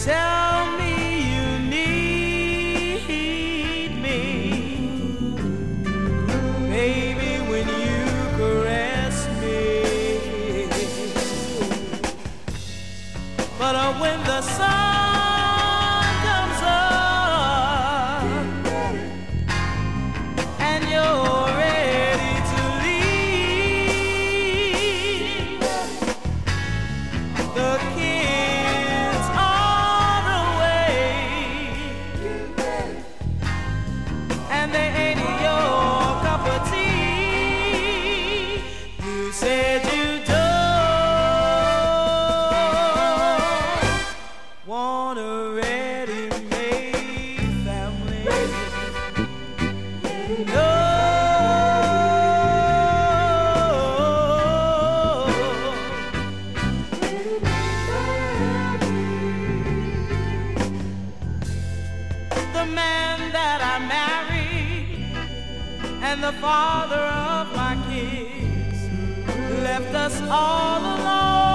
tell me you need me, baby, when you caress me. But when the sun comes up and you're ready to leave, the kids are away and they ain't your cup of tea. You said you don't want a ready-made family. No. The man that I married and the father of my kids left us all alone.